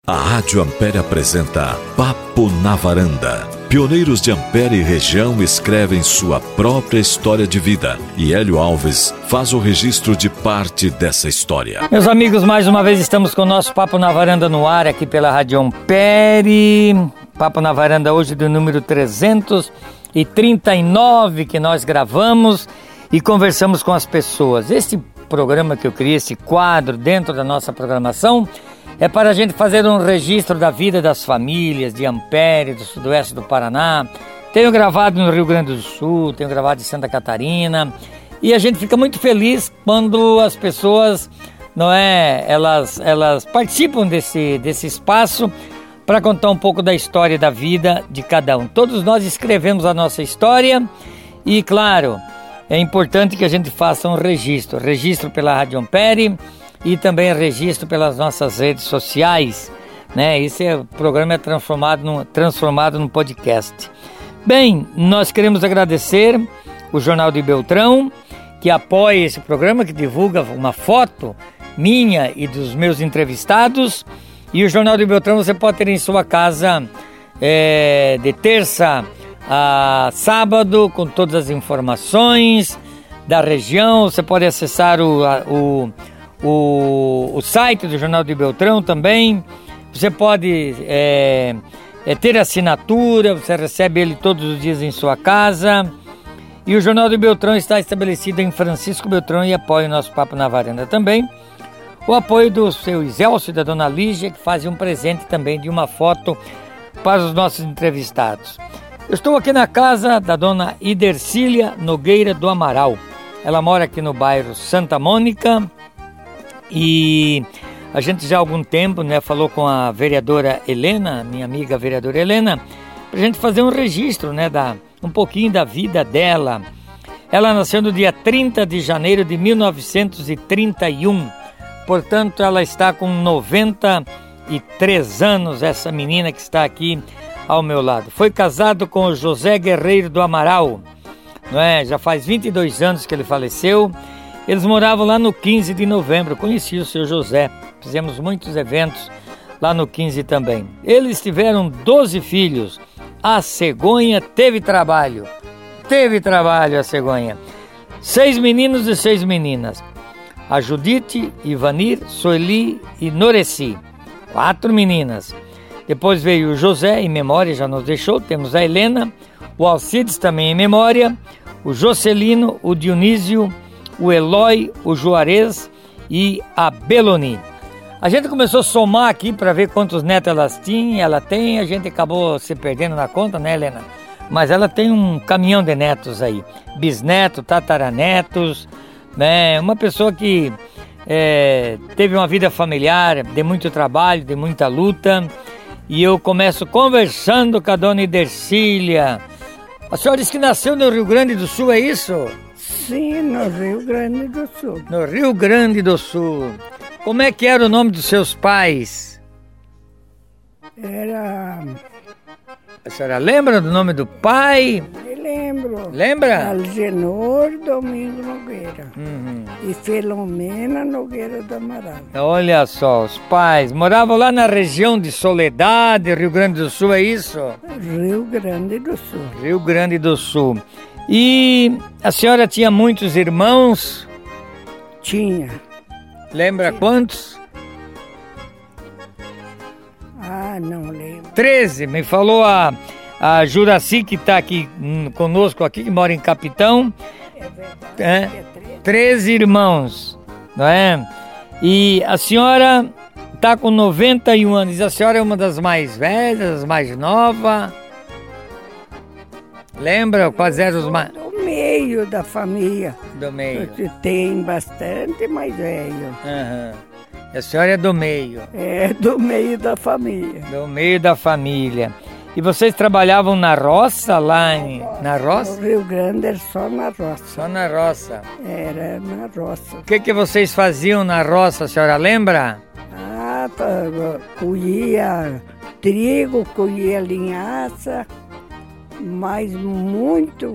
A Rádio Ampere apresenta Papo na Varanda. Pioneiros de Ampere e região escrevem sua própria história de vida e Hélio Alves faz o registro de parte dessa história. Meus amigos, mais uma vez estamos com o nosso Papo na Varanda no ar aqui pela Rádio Ampere. Papo na Varanda hoje do número 339 que nós gravamos e conversamos com as pessoas. Este programa que eu criei, esse quadro dentro da nossa programação, é para a gente fazer um registro da vida das famílias de Ampere, do sudoeste do Paraná. Tenho gravado no Rio Grande do Sul, tenho gravado em Santa Catarina. E a gente fica muito feliz quando as pessoas, elas participam desse espaço para contar um pouco da história da vida de cada um. Todos nós escrevemos a nossa história e, claro, é importante que a gente faça um registro pela Rádio Ampere, e também registro pelas nossas redes sociais, né? Esse programa é transformado num podcast. Bem, nós queremos agradecer o Jornal de Beltrão, que apoia esse programa, que divulga uma foto minha e dos meus entrevistados. E o Jornal de Beltrão você pode ter em sua casa de terça a sábado, com todas as informações da região. Você pode acessar o site do Jornal de Beltrão também. Você pode ter assinatura, você recebe ele todos os dias em sua casa. E o Jornal de Beltrão está estabelecido em Francisco Beltrão e apoia o nosso Papo na Varanda também. O apoio do seu Isélcio e da dona Lígia, que fazem um presente também de uma foto para os nossos entrevistados. Eu estou aqui na casa da dona Idercília Nogueira do Amaral. Ela mora aqui no bairro Santa Mônica. E a gente já há algum tempo, falou com a vereadora Helena, minha amiga vereadora Helena, para a gente fazer um registro, um pouquinho da vida dela. Ela nasceu no dia 30 de janeiro de 1931, portanto ela está com 93 anos, essa menina que está aqui ao meu lado. Foi casado com o José Guerreiro do Amaral, já faz 22 anos que ele faleceu. Eles moravam lá no 15 de novembro, conheci o seu José, fizemos muitos eventos lá no 15 também. Eles tiveram 12 filhos, a cegonha teve trabalho a cegonha. 6 meninos e 6 meninas, a Judite, Ivanir, Soeli e Noreci, 4 meninas. Depois veio o José, em memória, já nos deixou, temos a Helena, o Alcides também em memória, o Jocelino, o Dionísio, o Eloy, o Juarez e a Beloni. A gente começou a somar aqui para ver quantos netos ela tem, a gente acabou se perdendo na conta, né, Helena? Mas ela tem um caminhão de netos aí, bisnetos, tataranetos, uma pessoa que teve uma vida familiar, de muito trabalho, de muita luta. E eu começo conversando com a dona Idercília. A senhora disse que nasceu no Rio Grande do Sul, é isso? Sim, no Rio Grande do Sul. No Rio Grande do Sul. Como é que era o nome dos seus pais? Era... A senhora lembra do nome do pai? Eu lembro. Lembra? Algenor Domingos Nogueira. E Filomena Nogueira do Amaral. Olha só, os pais moravam lá na região de Soledade, Rio Grande do Sul, é isso? Rio Grande do Sul. Rio Grande do Sul. E a senhora tinha muitos irmãos? Tinha. Lembra quantos? Não lembro. 13, me falou a Juraci, que está aqui conosco, aqui, que mora em Capitão. É verdade. 13 irmãos, não é? E a senhora está com 91 anos. A senhora é uma das mais velhas, das mais novas? Lembra quais eram os mais... Do meio da família. Do meio. Tem bastante mais velho. A senhora é do meio. É, do meio da família. Do meio da família. E vocês trabalhavam na roça lá na roça? No Rio Grande era só na roça. Só na roça. Era na roça. O que vocês faziam na roça, a senhora lembra? Colhia trigo, colhia linhaça, mas muito.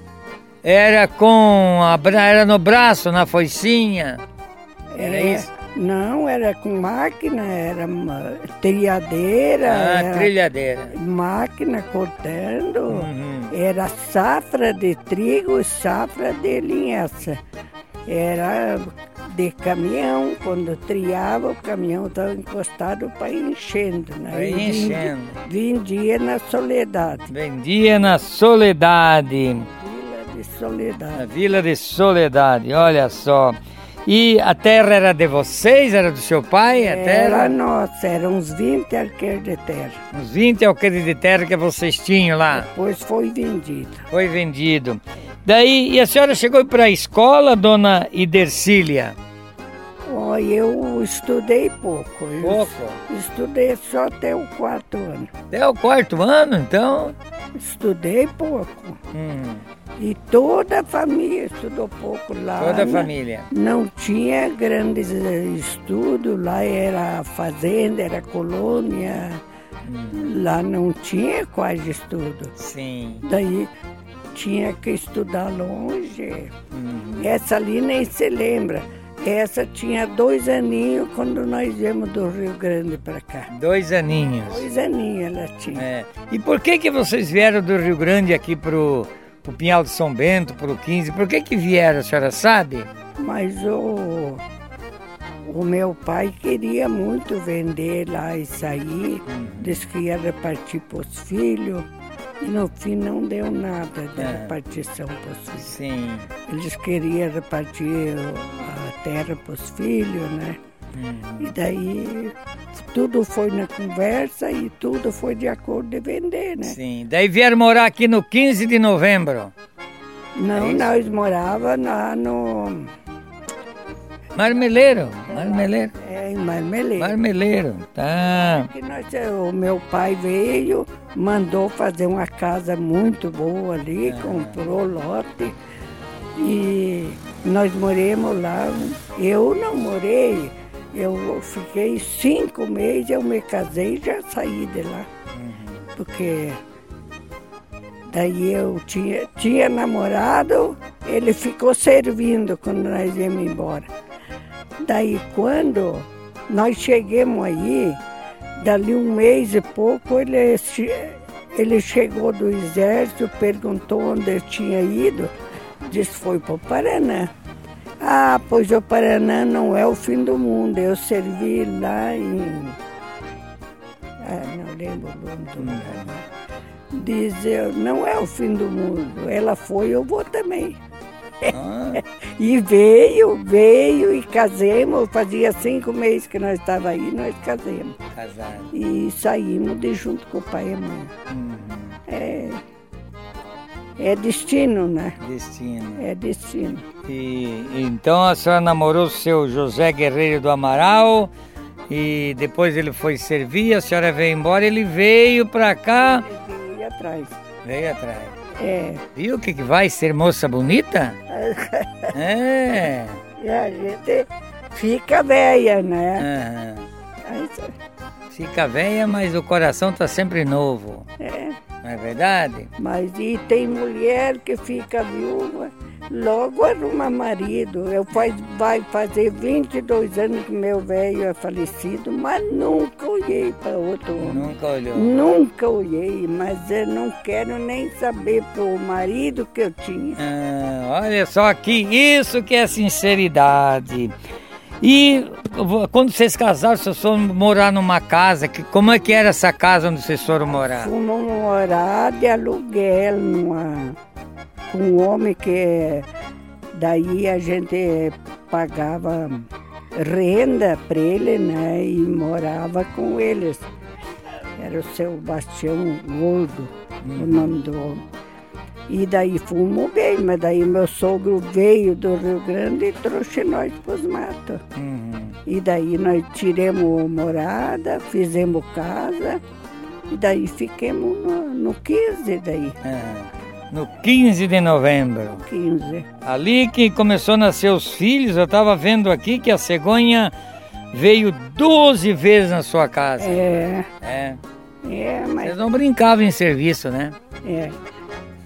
Era no braço, na foicinha? Era isso? Não, era com máquina, era trilhadeira. Era trilhadeira. Máquina cortando. Era safra de trigo e safra de linhaça. Era de caminhão, quando triava, o caminhão estava encostado para ir enchendo, né? Para ir enchendo. Vendia na Soledade. Vendia na Soledade. Vila de Soledade. Na Vila de Soledade, olha só. E a terra era de vocês? Era do seu pai? A terra? Era nossa, eram uns 20 alqueires de terra. Uns 20 alqueires de terra que vocês tinham lá? Depois foi vendido. Foi vendido. Daí, e a senhora chegou para a escola, dona Idercília? Oh, eu estudei pouco. Pouco? Estudei só até o 4º ano. Até o 4º ano, então? Estudei pouco. E toda a família estudou pouco lá. Toda a família? Não tinha grandes estudos, lá era fazenda, era colônia. Lá não tinha quase estudo. Sim. Daí tinha que estudar longe. Essa ali nem se lembra. Essa tinha 2 aninhos quando nós viemos do Rio Grande para cá. 2 aninhos? 2 aninhos ela tinha. E por que vocês vieram do Rio Grande aqui pro Pinhal de São Bento, pro 15? Por que vieram, a senhora sabe? Mas o meu pai queria muito vender lá e sair. Disse que ia repartir para os filhos. E no fim não deu nada de repartição para os filhos. Sim. Eles queriam repartir a terra para os filhos, né? E daí tudo foi na conversa e tudo foi de acordo de vender, né? Sim. Daí vieram morar aqui no 15 de novembro? Não, nós morávamos lá no... Marmeleiro. É, em Marmeleiro. Marmeleiro, tá. O meu pai veio, mandou fazer uma casa muito boa ali, comprou lote e nós moramos lá. Eu não morei, eu fiquei 5 meses, eu me casei e já saí de lá. Porque daí eu tinha namorado, ele ficou servindo quando nós íamos embora. Daí quando nós chegamos aí, dali 1 mês e pouco, ele chegou do exército, perguntou onde eu tinha ido, disse que foi para o Paraná. Ah, pois o Paraná não é o fim do mundo, eu servi lá em... não lembro o nome do lugar. Diz, não é o fim do mundo, ela foi, eu vou também. E veio e casamos, fazia 5 meses que nós estávamos aí, nós casamos. Casaram. E saímos de junto com o pai e a mãe. É destino, né? Destino. É destino. E então a senhora namorou o seu José Guerreiro do Amaral e depois ele foi servir, a senhora veio embora, ele veio pra cá. Ele veio atrás. Veio atrás. Viu que vai ser moça bonita? E a gente fica velha, né? Fica velha, mas o coração tá sempre novo. Não é verdade? Mas e tem mulher que fica viúva, logo arruma marido. Vai fazer 22 anos que meu velho é falecido, mas nunca olhei para outro homem. Nunca olhou? Nunca olhei, mas eu não quero nem saber pro marido que eu tinha. Olha só aqui, isso que é sinceridade. E quando vocês casaram, vocês foram morar numa casa, como é que era essa casa onde vocês foram morar? Fomos morar de aluguel com um homem que daí a gente pagava renda para ele, né? E morava com eles. Era o seu Bastião Gordo, o nome do homem. E daí fomos bem, mas daí meu sogro veio do Rio Grande e trouxe nós para os matos. E daí nós tiramos morada, fizemos casa, e daí ficamos no 15 daí. No 15 de novembro. 15. Ali que começou a nascer os filhos, eu estava vendo aqui que a cegonha veio 12 vezes na sua casa. Mas... Vocês não brincavam em serviço, né?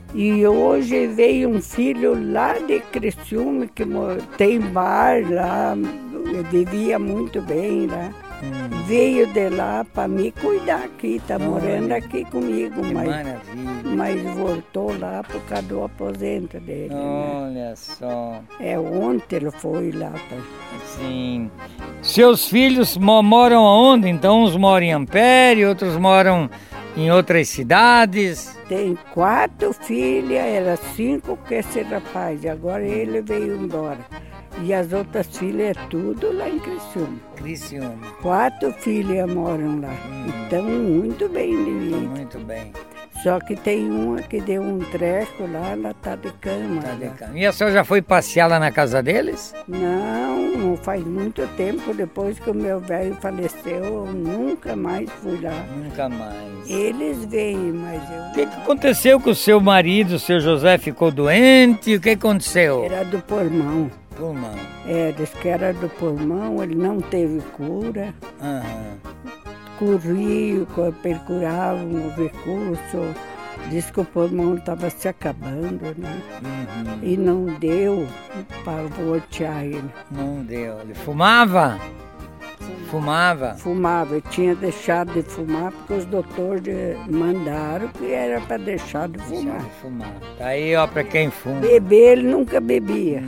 E hoje veio um filho lá de Criciúma, que tem bar lá, vivia muito bem lá. Veio de lá para me cuidar aqui, tá morando aqui comigo, mas voltou lá por causa do aposento dele. Olha só. Ontem ele foi lá. Sim. Seus filhos moram aonde? Então uns moram em Ampere, outros moram em outras cidades. Tem 4 filhas, era 5 com esse rapaz, agora ele veio embora. E as outras filhas é tudo lá em Criciúma. 4 filhas moram lá. E estão muito bem de vida. Muito bem. Só que tem uma que deu um treco lá, ela tá de cama. E a senhora já foi passear lá na casa deles? Não faz muito tempo. Depois que o meu velho faleceu, eu nunca mais fui lá. Nunca mais. Eles vêm, mas eu... O que aconteceu com o seu marido? O seu José ficou doente? O que aconteceu? Era do pulmão. Diz que era do pulmão, ele não teve cura. Corriam, percuravam o recurso, diz que o pulmão estava se acabando, né? E não deu para voltear ele. Não deu. Ele fumava? Fumava? Fumava, eu tinha deixado de fumar porque os doutores mandaram que era para deixar de fumar. Tá aí, ó, para quem fuma. Beber, ele nunca bebia.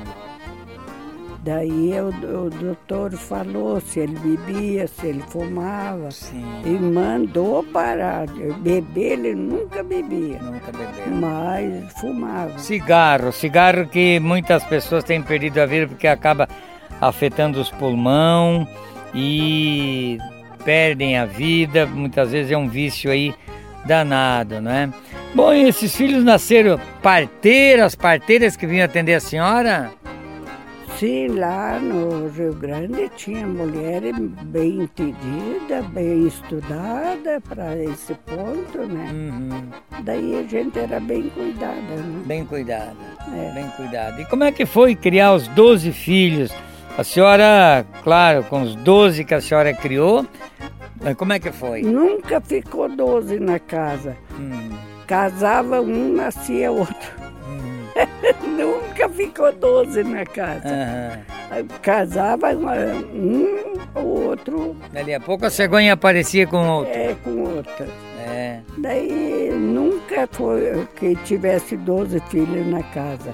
Daí o doutor falou se ele bebia, se ele fumava. Sim. E mandou parar. Beber ele nunca bebia. Nunca bebeu. Mas fumava. Cigarro que muitas pessoas têm perdido a vida porque acaba afetando os pulmões e perdem a vida. Muitas vezes é um vício aí danado, né? Bom, e esses filhos nasceram parteiras que vinham atender a senhora? Sim, lá no Rio Grande tinha mulheres bem entendidas, bem estudadas para esse ponto, né? Daí a gente era bem cuidada, né? Bem cuidada. E como é que foi criar os 12 filhos? A senhora, claro, com os 12 que a senhora criou, como é que foi? Nunca ficou 12 na casa. Casava um, nascia outro. Nunca ficou 12 na casa. Casava um, o outro. Dali a pouco a cegonha aparecia com outro. Com outra. Daí nunca foi que tivesse 12 filhos na casa.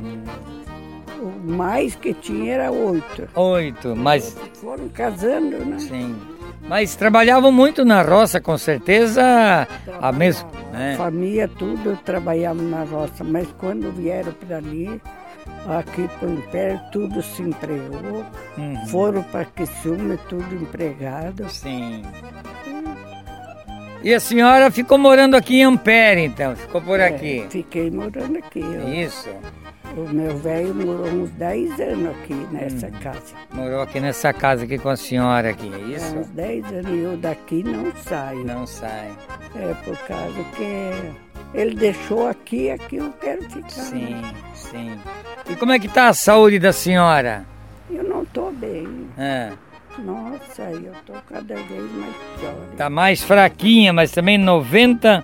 O mais que tinha era 8. 8, mas... Foram casando, né? Sim. Mas trabalhavam muito na roça, com certeza, a mesma... Família, tudo trabalhava na roça, mas quando vieram para ali, aqui para o Império, tudo se empregou. Foram para Criciúma, tudo empregado. Sim. E a senhora ficou morando aqui em Ampere, então? Ficou por aqui? Fiquei morando aqui. Isso. O meu velho morou uns 10 anos aqui nessa casa. Morou aqui nessa casa aqui com a senhora aqui, é isso? Uns 10 anos e eu daqui não saio. Não sai. Por causa que ele deixou aqui eu quero ficar. Sim. E como é que tá a saúde da senhora? Eu não tô bem. Nossa, eu tô cada vez mais pior. Tá mais fraquinha, mas também 93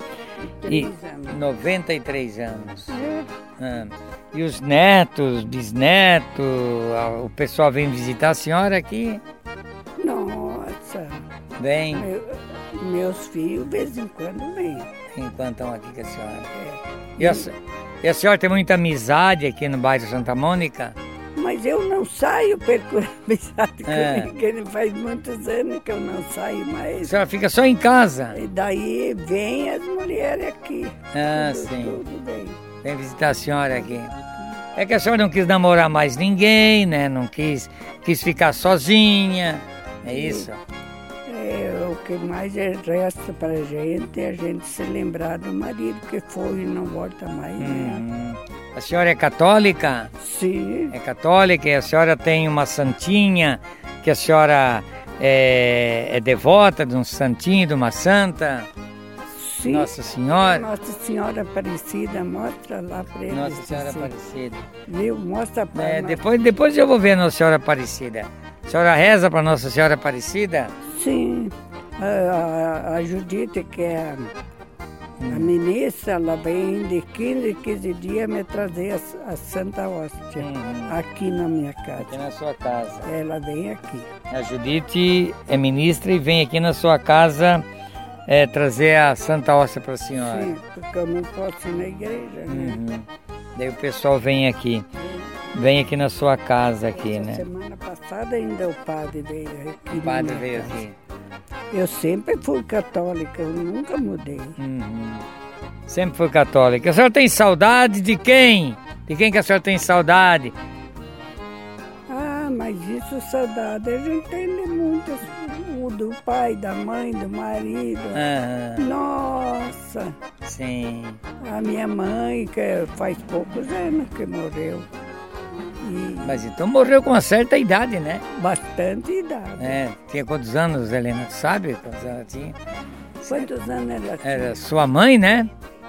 anos. E os netos, bisnetos, o pessoal vem visitar a senhora aqui? Nossa. Vem? Meus filhos, de vez em quando, vêm. Enquanto estão aqui com a senhora. E a senhora tem muita amizade aqui no bairro Santa Mônica? Mas eu não saio percorrer amizade com ninguém. Faz muitos anos que eu não saio mais. A senhora fica só em casa? E daí vem as mulheres aqui. Sim. Tudo bem. Vem visitar a senhora aqui. É que a senhora não quis namorar mais ninguém, né? Não quis ficar sozinha. É isso? O que mais resta pra gente é a gente se lembrar do marido que foi e não volta mais, né? A senhora é católica? Sim. É católica e a senhora tem uma santinha, que a senhora é devota de um santinho, de uma santa? Sim. Nossa Senhora? Nossa Senhora Aparecida, mostra lá para eles. Nossa Senhora Aparecida. Viu? Mostra para nós. Depois eu vou ver a Nossa Senhora Aparecida. A senhora reza para Nossa Senhora Aparecida? Sim. A Judite, que é A ministra, ela vem de 15 em 15 dias me trazer a Santa Hóstia aqui na minha casa. Aqui na sua casa. Ela vem aqui. A Judite é ministra e vem aqui na sua casa trazer a Santa Hóstia para a senhora. Sim, porque eu não posso ir na igreja, né? Daí o pessoal vem aqui. Vem aqui na sua casa aqui, né? Semana passada ainda o padre veio aqui. O padre veio aqui. Eu sempre fui católica, eu nunca mudei. Sempre fui católica. A senhora tem saudade de quem? De quem que a senhora tem saudade? Ah, mas isso, saudade, a gente tem de muitas. Do pai, da mãe, do marido. Nossa! Sim. A minha mãe, que faz poucos anos que morreu. Mas então morreu com uma certa idade, né? Bastante idade. Tinha quantos anos, Helena? Tu sabe quantos anos ela tinha? Quantos anos ela tinha? Era sua mãe, né?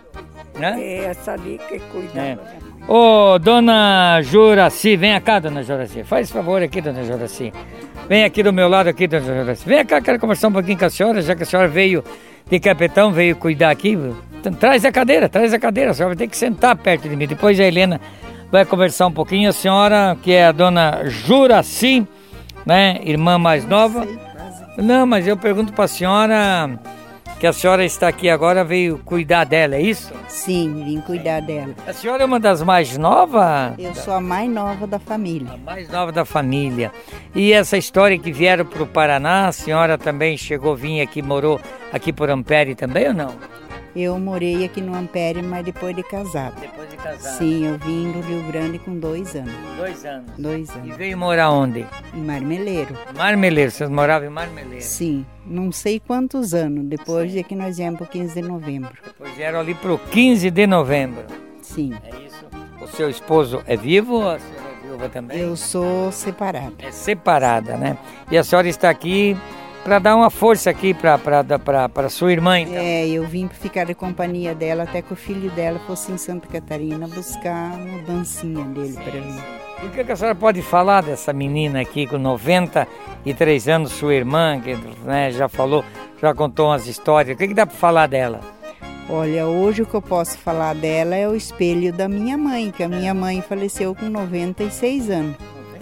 Essa ali que cuidava da mãe. Ô, dona Juraci, vem cá, dona Juraci. Faz favor aqui, dona Juraci. Vem aqui do meu lado aqui, dona Juraci. Vem cá, quero conversar um pouquinho com a senhora, já que a senhora veio de Capitão, veio cuidar aqui. Então, traz a cadeira, a senhora vai ter que sentar perto de mim. Depois a Helena vai conversar um pouquinho. A senhora, que é a dona Juraci, né, irmã mais nova. Não, mas eu pergunto para a senhora, que a senhora está aqui agora, veio cuidar dela, é isso? Sim, vim cuidar dela. A senhora é uma das mais novas? Eu sou a mais nova da família. A mais nova da família. E essa história que vieram para o Paraná, a senhora também chegou, vinha aqui, morou aqui por Ampere também ou não? Eu morei aqui no Ampere, mas depois de casada. Depois de casada? Sim, eu vim do Rio Grande com 2 anos. 2 anos? 2 anos. E veio morar onde? Em Marmeleiro. Marmeleiro, vocês moravam em Marmeleiro? Sim, não sei quantos anos, depois de que nós viemos para o 15 de novembro. Depois vieram ali para o 15 de novembro? Sim. É isso? O seu esposo é vivo ou a senhora é viúva também? Eu sou separada. É separada, né? E a senhora está aqui para dar uma força aqui para sua irmã, então. Eu vim para ficar de companhia dela até que o filho dela fosse em Santa Catarina buscar a mudancinha dele para mim. E o que a senhora pode falar dessa menina aqui com 93 anos, sua irmã, que, né, já contou umas histórias, o que dá para falar dela? Olha, hoje o que eu posso falar dela é o espelho da minha mãe, que a minha mãe faleceu com 96 anos.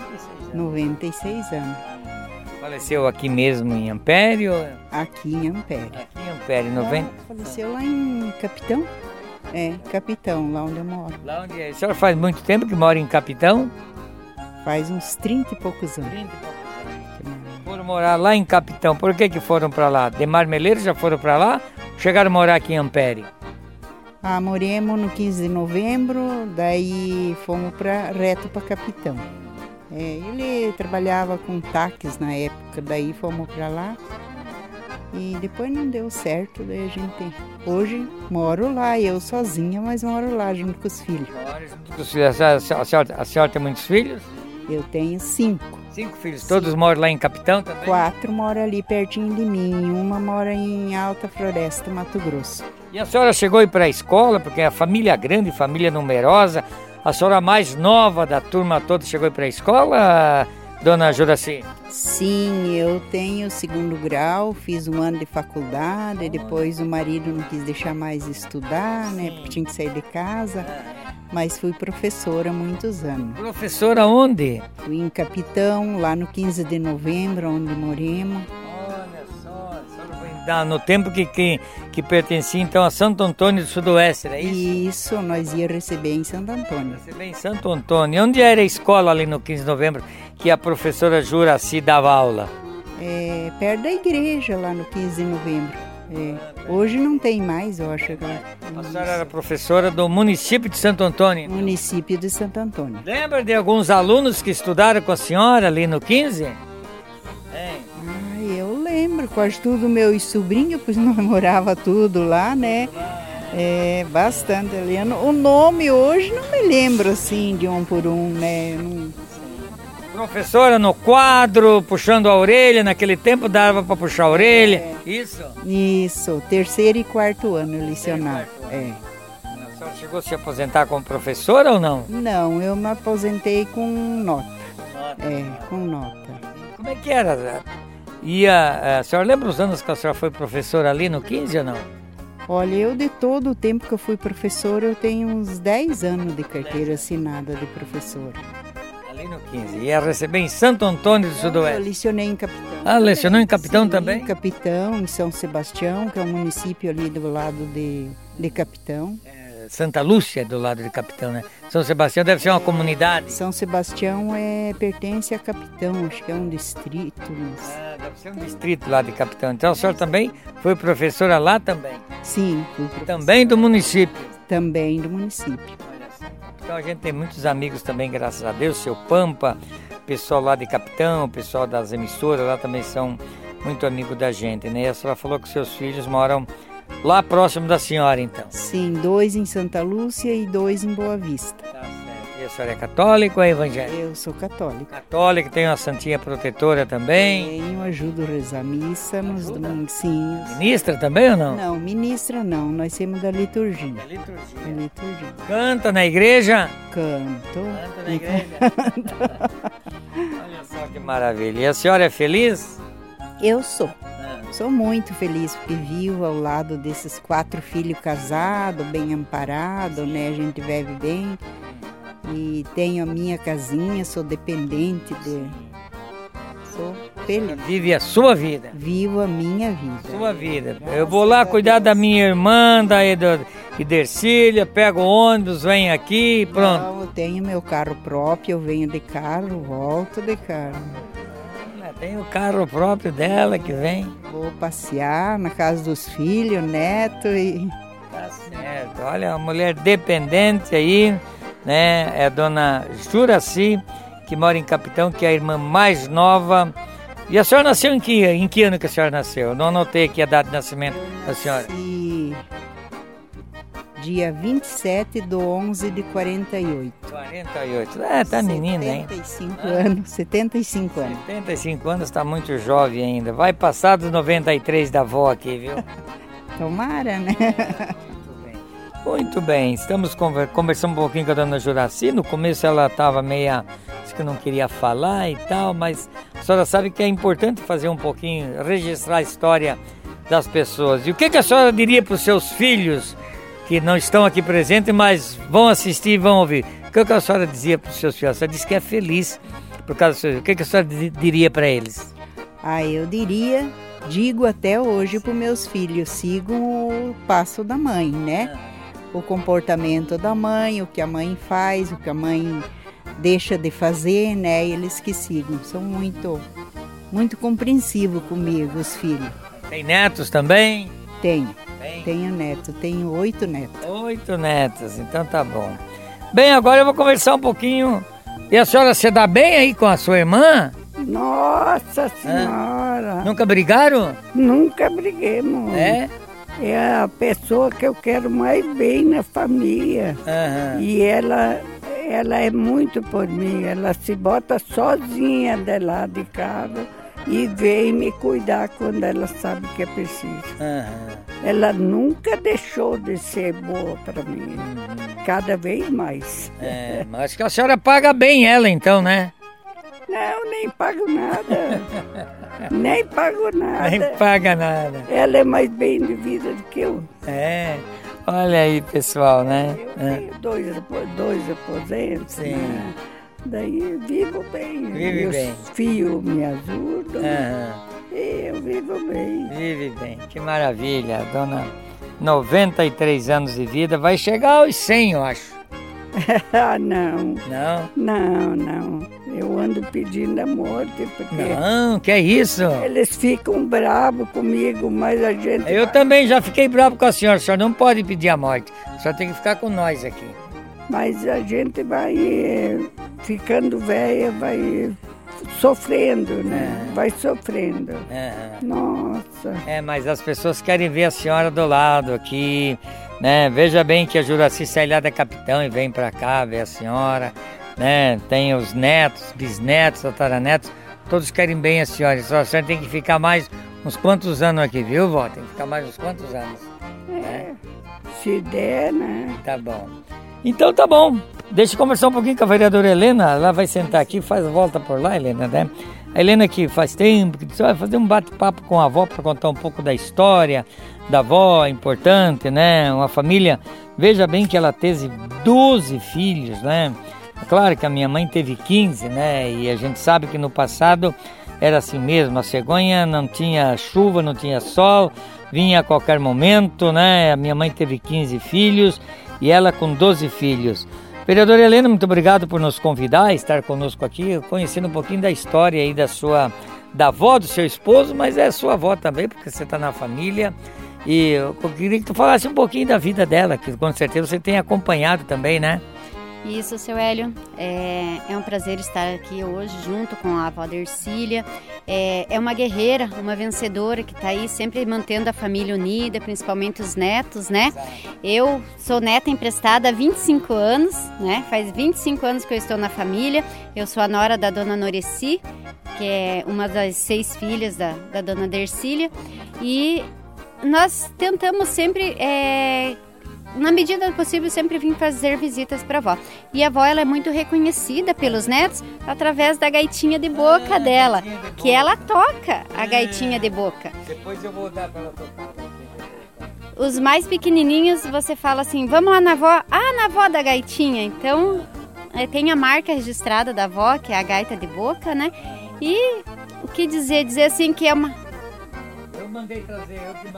96 anos. Faleceu aqui mesmo em Ampere? Ou... Aqui em Ampere. Aqui em Ampere, 90? Faleceu lá em Capitão? Capitão, lá onde eu moro. Lá onde é? A senhora faz muito tempo que mora em Capitão? Faz uns 30 e poucos anos. 30 e poucos anos. Foram morar lá em Capitão. Por que foram para lá? De Marmeleiro já foram para lá? Chegaram a morar aqui em Ampere? Moremos no 15 de novembro, daí fomos reto para Capitão. Ele trabalhava com táxis na época, daí fomos para lá e depois não deu certo, daí a gente hoje moro lá, eu sozinha, mas moro lá junto com os filhos. A senhora tem muitos filhos? Eu tenho 5. 5 filhos, todos moram lá em Capitão também? 4 moram ali pertinho de mim, uma mora em Alta Floresta, Mato Grosso. E a senhora chegou a ir para a escola, porque a família é grande, família numerosa. A senhora mais nova da turma toda chegou para a escola, dona Juraci? Sim, eu tenho 2º grau, fiz 1 ano de faculdade, depois o marido não quis deixar mais estudar, né, porque tinha que sair de casa, mas fui professora há muitos anos. Professora onde? Fui em Capitão, lá no 15 de novembro, onde moremos. Olha só, a senhora foi no tempo que pertencia então a Santo Antônio do Sudoeste, era isso? Isso, nós ia receber em Santo Antônio. Receber em Santo Antônio. E onde era a escola ali no 15 de novembro que a professora Juraci dava aula? Perto da igreja, lá no 15 de novembro. Hoje não tem mais, eu acho. A senhora era professora do município de Santo Antônio? Então. Município de Santo Antônio. Lembra de alguns alunos que estudaram com a senhora ali no 15? Eu lembro, quase tudo meu sobrinho, pois nós morava tudo lá, né? Bastante ali. O nome hoje não me lembro assim de um por um, né? Professora no quadro, puxando a orelha, naquele tempo dava para puxar a orelha, isso? Isso, 3º e 4º ano eu lecionava. A senhora chegou a se aposentar como professora ou não? Não, eu me aposentei com nota. Com nota. Como é que era? A senhora lembra os anos que a senhora foi professora ali no 15 ou não? Olha, eu de todo o tempo que eu fui professora, eu tenho uns 10 anos de carteira assinada de professora. Ali no 15. Ia receber em Santo Antônio do Sudoeste. Eu lecionei em Capitão. Ah, lecionou em Capitão também? Em Capitão, em São Sebastião, que é um município ali do lado de Capitão. Santa Lúcia é do lado de Capitão, né? São Sebastião deve ser uma comunidade. São Sebastião pertence a Capitão, acho que é um distrito. Mas... deve ser um distrito lá de Capitão. Então a senhora também foi professora lá também? Sim, fui professora. Também do município? Também do município. Olha só. Então a gente tem muitos amigos também, graças a Deus, seu Pampa, pessoal lá de Capitão, pessoal das emissoras lá também são muito amigos da gente, né? E a senhora falou que seus filhos moram lá próximo da senhora, então? Sim, 2 em Santa Lúcia e 2 em Boa Vista. Tá certo. E a senhora é católica ou é evangélica? Eu sou católica. Católica, tem uma santinha protetora também? Tenho, ajudo a rezar missa nos dominguinhos. Ministra também ou não? Não, ministra não, nós temos da liturgia. Da liturgia. Da liturgia. Canta na igreja? Canto. Canta na igreja? Olha só que maravilha. E a senhora é feliz? Eu sou. Sou muito feliz porque vivo ao lado desses 4 filhos casados, bem amparados, né? A gente vive bem. E tenho a minha casinha, sou dependente de... Sou feliz. Vive a sua vida. Vivo a minha vida. Sua vida. Eu vou lá cuidar da minha irmã, da Idercília, pego o ônibus, venho aqui e pronto. Não, eu tenho meu carro próprio, eu venho de carro, volto de carro. Tem o carro próprio dela que vem. Vou passear na casa dos filhos, neto e... Tá certo. Olha, uma mulher dependente aí, né? É a dona Juraci, que mora em Capitão, que é a irmã mais nova. E a senhora nasceu em que ano que a senhora nasceu? Eu não anotei aqui a data de nascimento da senhora. Dia 27 de 11 de 48. 48. Tá menina ainda. 75 anos. 75 anos. 75 anos, tá muito jovem ainda. Vai passar dos 93 da avó aqui, viu? Tomara, né? Muito bem. Estamos conversando um pouquinho com a dona Juraci. No começo ela estava meia... Acho que não queria falar e tal, mas a senhora sabe que é importante fazer um pouquinho, registrar a história das pessoas. E o que a senhora diria para os seus filhos que não estão aqui presentes, mas vão assistir e vão ouvir? O que a senhora dizia para os seus filhos? A senhora disse que é feliz por causa dos seus filhos. O que a senhora diria para eles? Eu digo até hoje para os meus filhos, sigam o passo da mãe, né? O comportamento da mãe, o que a mãe faz, o que a mãe deixa de fazer, né? Eles que sigam. São muito, muito compreensivos comigo, os filhos. Tem netos também? Tenho neto, tenho 8 netos. 8 netos, então tá bom. Bem, agora eu vou conversar um pouquinho. E a senhora se dá bem aí com a sua irmã? Nossa Senhora! Nunca brigaram? Nunca briguemos. É? É a pessoa que eu quero mais bem na família. E ela é muito por mim. Ela se bota sozinha de lá de casa e vem me cuidar quando ela sabe que é preciso. Ela nunca deixou de ser boa para mim, cada vez mais. Mas acho que a senhora paga bem ela então, né? Não, nem pago nada. Nem pago nada. Nem paga nada. Ela é mais bem de vida do que eu. Olha aí, pessoal, né? Eu tenho dois aposentos. Sim. Né? Daí vivo bem. Vive bem. Meus filhos me ajudam. E eu vivo bem. Vive bem, que maravilha. Dona 93 anos de vida, vai chegar aos 100, eu acho. Não. Não? Não. Eu ando pedindo a morte porque... Não, que é isso? Eles ficam bravos comigo, mas a gente... Eu também já fiquei bravo com a senhora não pode pedir a morte. A senhora tem que ficar com nós aqui. Mas a gente vai ficando velha, vai sofrendo, né? Vai sofrendo. Nossa. Mas as pessoas querem ver a senhora do lado aqui, né? Veja bem que a Juraci sai lá da Capitão e vem pra cá ver a senhora, né? Tem os netos, bisnetos, tataranetos, todos querem bem a senhora. Só a senhora tem que ficar mais uns quantos anos aqui, viu, vó? Tem que ficar mais uns quantos anos. Se der, né? Tá bom. Então tá bom. Deixa eu conversar um pouquinho com a vereadora Helena. Ela vai sentar aqui, faz volta por lá, Helena, né? A Helena que faz tempo, que disse, vai fazer um bate-papo com a avó para contar um pouco da história da avó, importante, né? Uma família, veja bem que ela teve 12 filhos, né? Claro que a minha mãe teve 15, né? E a gente sabe que no passado era assim mesmo, a cegonha não tinha chuva, não tinha sol, vinha a qualquer momento, né? A minha mãe teve 15 filhos e ela com 12 filhos. Vereadora Helena, muito obrigado por nos convidar a estar conosco aqui, conhecendo um pouquinho da história aí da avó do seu esposo, mas é sua avó também, porque você está na família. E eu queria que tu falasse um pouquinho da vida dela, que com certeza você tem acompanhado também, né? Isso, seu Hélio. É um prazer estar aqui hoje junto com a avó Dercília. É uma guerreira, uma vencedora que está aí sempre mantendo a família unida, principalmente os netos, né? Eu sou neta emprestada há 25 anos, né? Faz 25 anos que eu estou na família. Eu sou a nora da dona Noreci, que é uma das 6 filhas da dona Dercília. E nós tentamos sempre... na medida do possível, sempre vim fazer visitas para a avó. E a avó, ela é muito reconhecida pelos netos através da gaitinha de boca dela, que ela toca a gaitinha de boca. Depois eu vou dar para ela tocar. Os mais pequenininhos, você fala assim, vamos lá na avó. Ah, na avó da gaitinha. Então, tem a marca registrada da avó, que é a gaita de boca, né? E o que dizer? Dizer assim que é uma... Eu que mandei trazer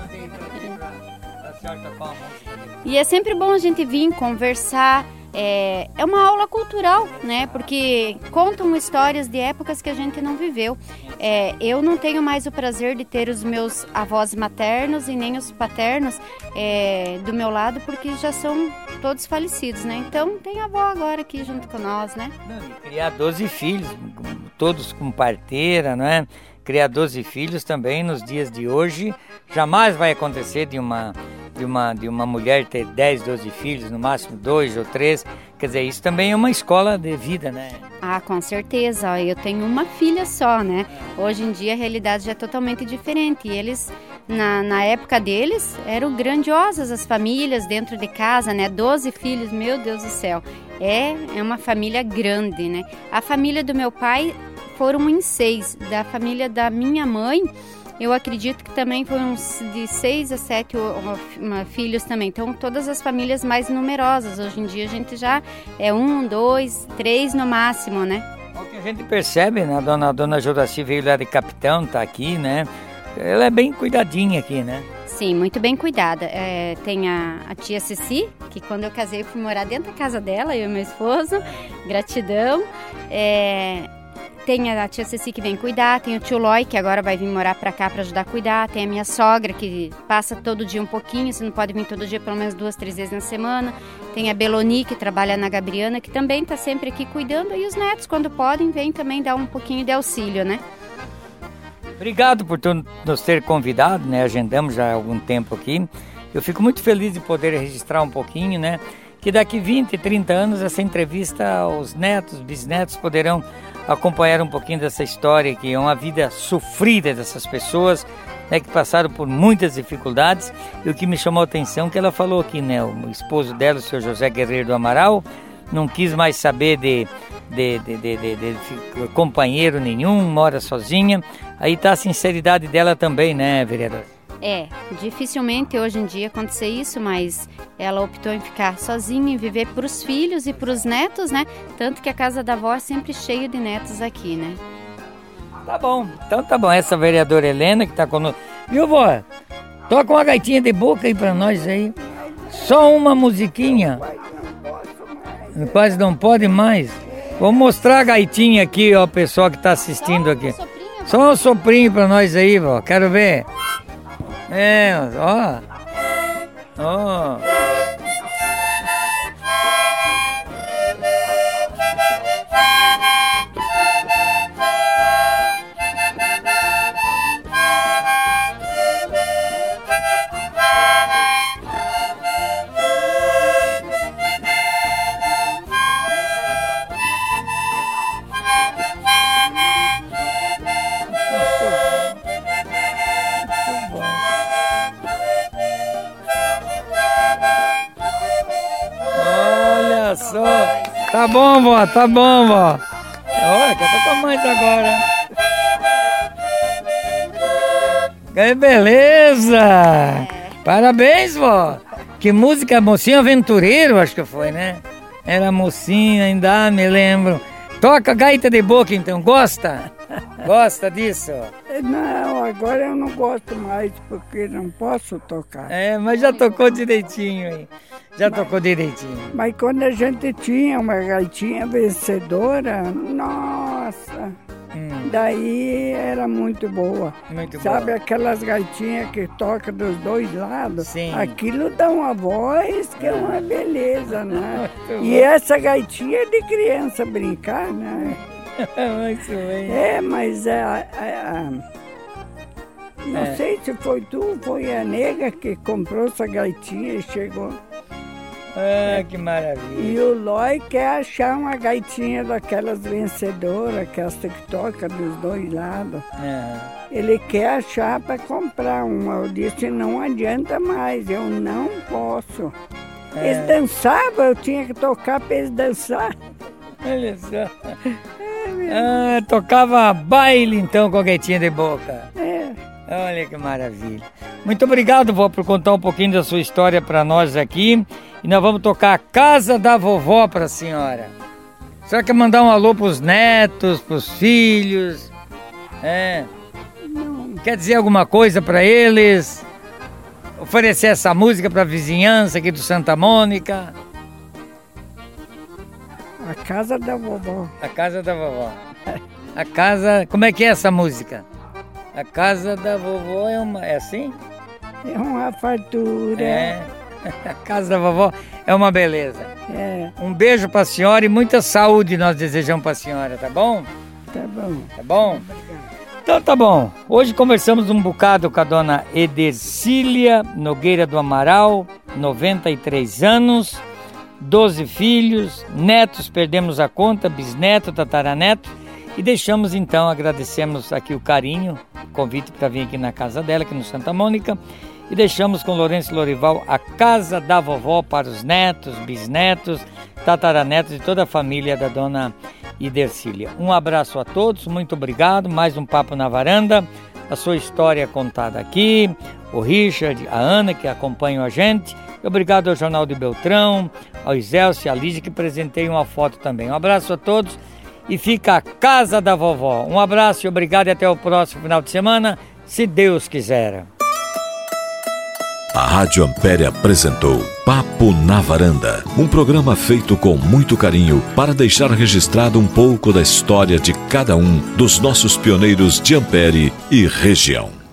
pra senhora tocar uma música. E é sempre bom a gente vir conversar, é uma aula cultural, né? Porque contam histórias de épocas que a gente não viveu. Eu não tenho mais o prazer de ter os meus avós maternos e nem os paternos do meu lado, porque já são todos falecidos, né? Então tem a avó agora aqui junto com nós, né? E criar 12 filhos, todos com parteira, né? Criar 12 filhos também nos dias de hoje jamais vai acontecer de uma mulher ter 10, 12 filhos, no máximo 2 ou 3. Quer dizer, isso também é uma escola de vida, né? Ah, com certeza. Eu tenho uma filha só, né? Hoje em dia a realidade já é totalmente diferente. E eles, na época deles, eram grandiosas as famílias dentro de casa, né? 12 filhos, meu Deus do céu. É uma família grande, né? A família do meu pai foram em 6. Da família da minha mãe, eu acredito que também foi uns de 6 a 7 filhos também. Então, todas as famílias mais numerosas. Hoje em dia a gente já é 1, 2, 3 no máximo, né? O que a gente percebe, né? A dona Juraci veio lá de Capitão, tá aqui, né? Ela é bem cuidadinha aqui, né? Sim, muito bem cuidada. Tem a tia Ceci, que quando eu casei eu fui morar dentro da casa dela, eu e meu esposo. Gratidão. Tem a tia Ceci que vem cuidar, tem o tio Loi que agora vai vir morar pra cá pra ajudar a cuidar, tem a minha sogra que passa todo dia um pouquinho, você não pode vir todo dia, pelo menos 2, 3 vezes na semana, tem a Beloni que trabalha na Gabriana, que também tá sempre aqui cuidando, e os netos, quando podem, vêm também dar um pouquinho de auxílio, né? Obrigado por nos ter convidado, né? Agendamos já há algum tempo aqui. Eu fico muito feliz de poder registrar um pouquinho, né? Que daqui 20, 30 anos essa entrevista, os netos, bisnetos poderão acompanhar um pouquinho dessa história, que é uma vida sofrida dessas pessoas, né, que passaram por muitas dificuldades. E o que me chamou a atenção é que ela falou aqui, né, o esposo dela, o senhor José Guerreiro do Amaral, não quis mais saber de companheiro nenhum, mora sozinha. Aí está a sinceridade dela também, né, vereador? Dificilmente hoje em dia acontecer isso, mas ela optou em ficar sozinha e viver para os filhos e para os netos, né? Tanto que a casa da avó é sempre cheia de netos aqui, né? Tá bom, então tá bom. Essa vereadora Helena que tá conosco. Viu, vó? Toca uma gaitinha de boca aí pra nós aí. Só uma musiquinha. Quase não pode mais. Vou mostrar a gaitinha aqui, ó, pessoal que tá assistindo aqui. Só um soprinho pra nós aí, vó. Quero ver. Ó. Tá bom, vó. Olha, quer tocar mais agora. Que beleza! Parabéns, vó! Que música, Mocinho Aventureiro, acho que foi, né? Era Mocinho, ainda me lembro. Toca gaita de boca, então, gosta? Gosta disso? Não, agora eu não gosto mais, porque não posso tocar. Mas já tocou direitinho, hein? Já tocou direitinho. Mas quando a gente tinha uma gaitinha vencedora, nossa, daí era muito boa. Muito Sabe boa. aquelas gaitinhas que tocam dos dois lados? Sim. Aquilo dá uma voz que é uma beleza, né? E essa gaitinha é de criança brincar, né? Muito bem. Mas não sei se foi tu, foi a nega que comprou essa gaitinha e chegou. Que maravilha. E o Loi quer achar uma gaitinha daquelas vencedoras, aquelas que toca dos dois lados. Ele quer achar para comprar uma. Eu disse, não adianta mais, eu não posso. Eles dançavam, eu tinha que tocar para eles dançar. Olha só. Tocava baile então com a gaitinha de boca. Olha que maravilha. Muito obrigado, vó, por contar um pouquinho da sua história para nós aqui. E nós vamos tocar a Casa da Vovó para a senhora. A senhora quer mandar um alô para os netos, para os filhos? Quer dizer alguma coisa para eles? Oferecer essa música para a vizinhança aqui do Santa Mônica? A Casa da Vovó. A Casa da Vovó. A casa... Como é que é essa música? A Casa da Vovó é assim? É uma fartura. A Casa da Vovó é uma beleza. É. Um beijo para a senhora e muita saúde nós desejamos para a senhora, tá bom? Tá bom. Tá bom? Então tá bom. Hoje conversamos um bocado com a dona Edercília Nogueira do Amaral, 93 anos, 12 filhos, netos, perdemos a conta, bisneto, tataraneto. E deixamos então, agradecemos aqui o carinho, o convite para vir aqui na casa dela, aqui no Santa Mônica. E deixamos com Lourenço Lorival a Casa da Vovó para os netos, bisnetos, tataranetos e toda a família da dona Edercília. Um abraço a todos, muito obrigado. Mais um Papo na Varanda, a sua história contada aqui. O Richard, a Ana que acompanham a gente. Obrigado ao Jornal de Beltrão, ao Iselcio e a Lígia que presentei uma foto também. Um abraço a todos e fica a Casa da Vovó. Um abraço e obrigado e até o próximo final de semana, se Deus quiser. A Rádio Ampere apresentou Papo na Varanda, um programa feito com muito carinho para deixar registrado um pouco da história de cada um dos nossos pioneiros de Ampere e região.